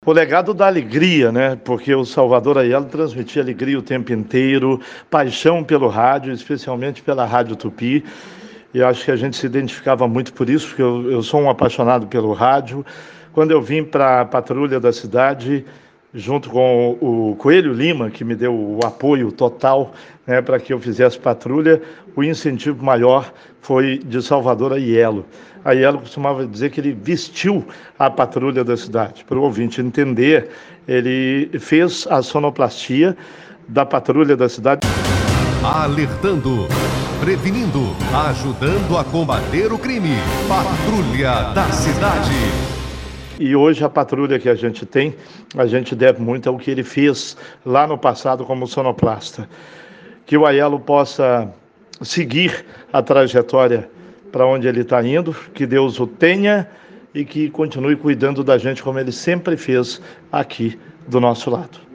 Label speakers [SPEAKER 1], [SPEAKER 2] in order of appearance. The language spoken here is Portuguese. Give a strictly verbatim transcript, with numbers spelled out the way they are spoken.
[SPEAKER 1] O legado da alegria, né? Porque o Salvador Aiello transmitia alegria o tempo inteiro, paixão pelo rádio, especialmente pela Rádio Tupi. E acho que a gente se identificava muito por isso, porque eu, eu sou um apaixonado pelo rádio. Quando eu vim para a patrulha da cidade, junto com o Coelho Lima, que me deu o apoio total, né, para que eu fizesse patrulha, o incentivo maior foi de Salvador Aiello. Aiello costumava dizer que ele vestiu a patrulha da cidade. Para o ouvinte entender, ele fez a sonoplastia da patrulha da cidade.
[SPEAKER 2] Alertando, prevenindo, ajudando a combater o crime. Patrulha da Cidade.
[SPEAKER 1] E hoje a patrulha que a gente tem, a gente deve muito ao que ele fez lá no passado como sonoplasta. Que o Aiello possa seguir a trajetória para onde ele está indo, que Deus o tenha e que continue cuidando da gente como ele sempre fez aqui do nosso lado.